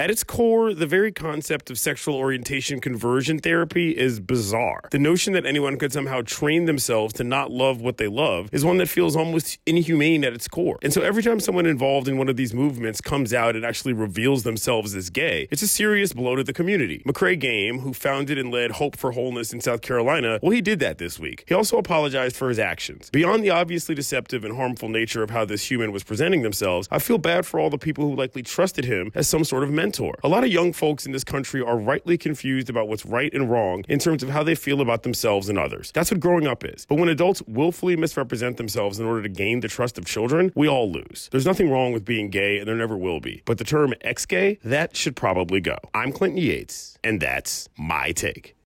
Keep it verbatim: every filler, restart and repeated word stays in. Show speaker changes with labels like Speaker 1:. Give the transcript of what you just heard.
Speaker 1: At its core, the very concept of sexual orientation conversion therapy is bizarre. The notion that anyone could somehow train themselves to not love what they love is one that feels almost inhumane at its core. And so every time someone involved in one of these movements comes out and actually reveals themselves as gay, it's a serious blow to the community. McCrae Game, who founded and led Hope for Wholeness in South Carolina, well, he did that this week. He also apologized for his actions. Beyond the obviously deceptive and harmful nature of how this human was presenting themselves, I feel bad for all the people who likely trusted him as some sort of mentor. A lot of young folks in this country are rightly confused about what's right and wrong in terms of how they feel about themselves and others. That's what growing up is. But when adults willfully misrepresent themselves in order to gain the trust of children, we all lose. There's nothing wrong with being gay, and there never will be. But the term ex-gay, that should probably go. I'm Clinton Yates, and that's my take.